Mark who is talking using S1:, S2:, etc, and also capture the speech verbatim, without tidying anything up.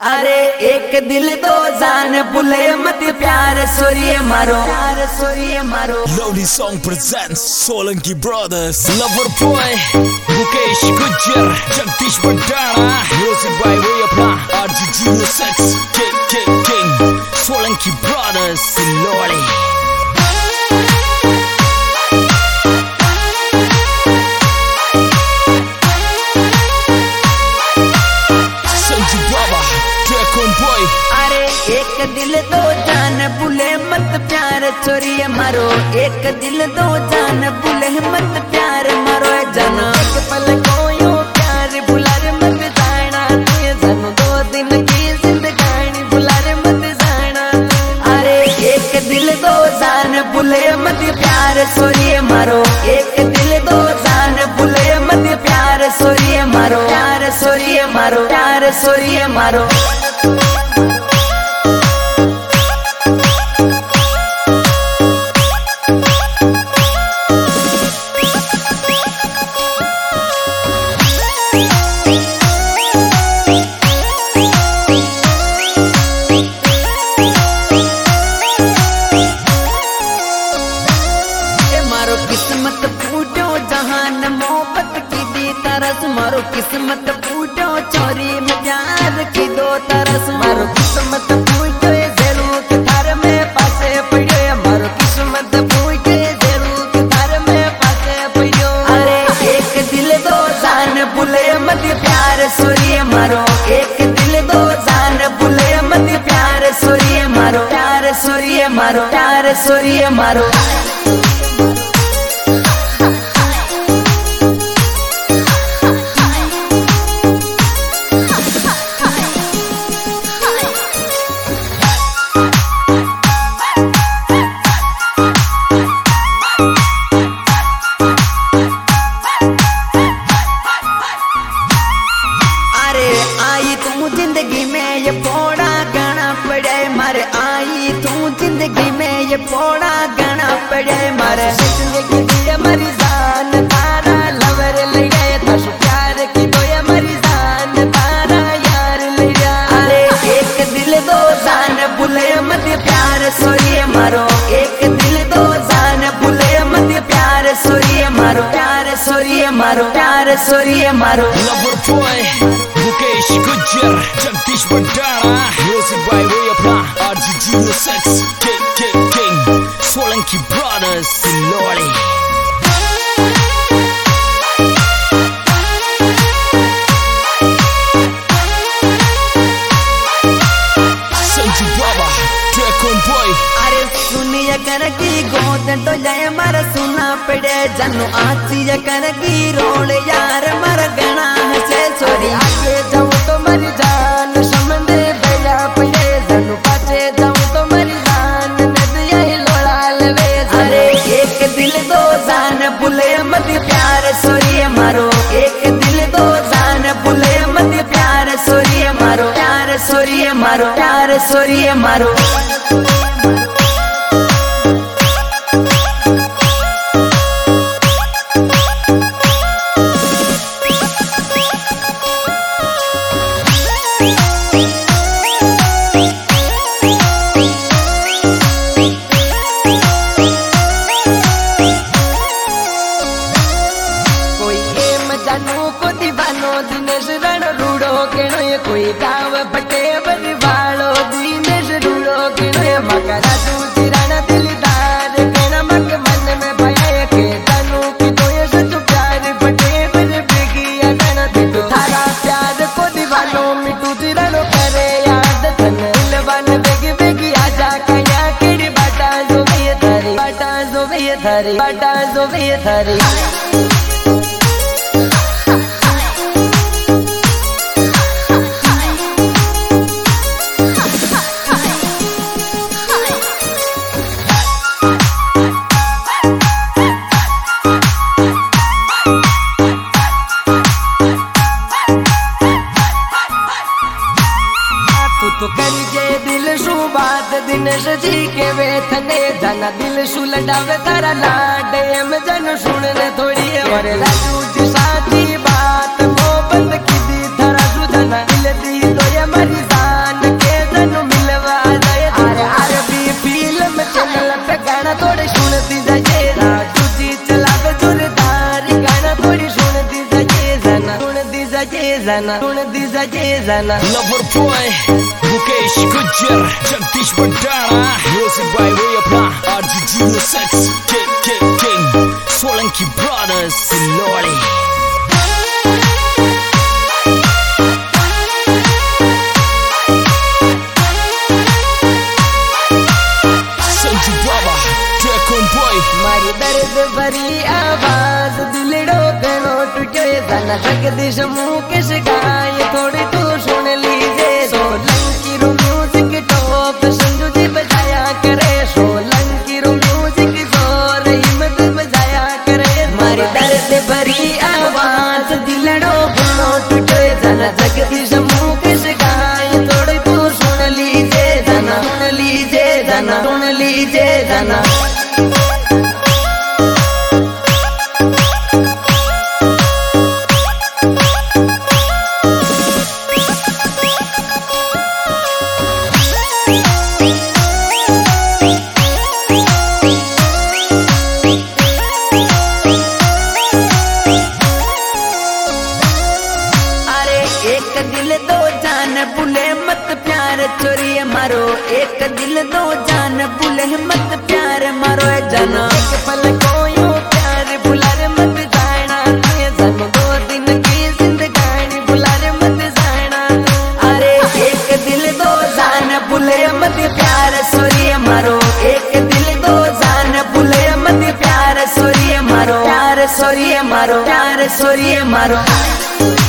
S1: अरे एक दिल दो जान भूले मत प्यार सोरिए मारो प्यार सोरिए मारो।
S2: Lovely song presents Solanki Brothers, Lover Boy, Mukesh Gujjar, Jagdish Badana, music by Rayapna, R G Genius X, King King King, Solanki Brothers, Loli.
S1: अरे एक दिल दो जान भूले मत प्यार छोरिए मारो, एक दिल दो जान भूले मत प्यार मारो। जाना एक पल को प्यार भुला रे मत जाना, तुझे जानो दो दिन की जिंदगानी भुला रे मत जाना। अरे एक दिल दो जान भूले मत प्यार छोरिए मारो, एक दिल दो जान भूले मत प्यार छोरिए मारो प्यार छोरिए मारो प्यार छोरिए मारो। किस्मत फूटो जहान मोहब्बत की दी तरस, मारो किस्मत फूटो चोरी में प्यार की दो तरस। मारो किस्मत फूटो जरूर के थार में पासे पड़ो, मारो किस्मत फूटो जरूर के थार में पासे पड़ो। अरे एक दिल दो जान भूले मत प्यार सोरिए मारो, एक दिल दो जान भूले मत प्यार सोरिए मारो प्यार सोरिए मारो प्यार सोरिए मारो। जिंदगी में ये पोड़ा गाना पड़े मारे, आई तू जिंदगी में ये पोड़ा गाना पड़े मारे। जिंदगी दिए मरी जान तारा लवर ले गए था, प्यार की तो ये मरी जान तारा यार ले गया। अरे एक दिल दो जान भूले मत प्यार सोरिए मारो, एक दिल दो जान भूले मत प्यार सोरिए मारो प्यार सोरिए मारो प्यार सोरिए मारो।
S2: Lover Boy, Mukesh Gujjar, Jagdish Badana, music by Rayapna, R G Genius X, King King King, Solanki Brothers, Loli. Sanju Baba, Dragon Boy.
S1: अरे सुनिए कर की गोद तो जाए मर सुना पड़े, जानू आती कर की रोल यार मर गना से छोरी। आगे जाऊँ तो मर जान समझे भैया पड़े, जानू पाचे जाऊँ तो मर जान नदिया ही लोड़ाल वे। अरे एक दिल दो जान भूले मत प्यार सोरिए मारो, एक दिल दो जान भूले मत प्यार सोरिए मारो प्यार सोरिए मारो प्यार सोरिए मारो। दिनेश रण रूड़ो केनो ये कोई गाँव बटे बरवाड़ो, दिनेश रूड़ो केनो ये मकरा दूजी रण दिलदार केना मक मन में भय के तनु की तो ये सच प्यार बटे बर बेगिया रण दिलो थारा प्यार को दीवानो मिटू जिरानो करे याद धन दिलवान बेगी बेगी आजा कया केड़ी बाटा जो भी धरी बाटा जो भी धरी बाटा जो भी धरी। तो करी जे दिल शू बात दिनेश जी के वेथने जाना दिल शू लडावे तारा लाडे हम जन सुनने थोड़ी और राजू जी साथी बात मोहब्बत की दी थारा सुधना दिल दी तो ये मरी जान। जाना सुन दीजा ये जाना
S2: lover boy Mukesh Gujjar Jagdish Batana music by वे अपना RGG music king king king Solanki brothers Lodi Sanju बाबा ट्रैकन बॉय
S1: मारी दर्द भरी आवाज दिलड़ो गणो टूटे जाना जगदीश मुकेश गाय थोड़ी तू सुन लीजिए सोलंकी रू म्यूजिक टॉप संजू जी बजाया करे सोलंकी रू म्यूजिक जोर हिम्मत बजाया करे मारी दर्द भरी आवाज दिलड़ो गणो टूटे जाना जगदीश मुकेश गाय थोड़ी तू सुन लीजिए जाना सुन लीजिए जाना सुन लीजिए जाना एक दिल दो जान भूले मत प्यार चोरी मारो एक दिल दो जान भूले मत प्यार मारो जाना एक पल को यूं प्यार भुला रे मत जाना ये जन्म दो दिन की जिंदगानी भुला रे मत जाना अरे एक दिल दो जान भूले मत प्यार चोरी मारो एक दिल दो जान भूले मत प्यार चोरी मारो प्यार चोरी मारो प्यार चोरी मारो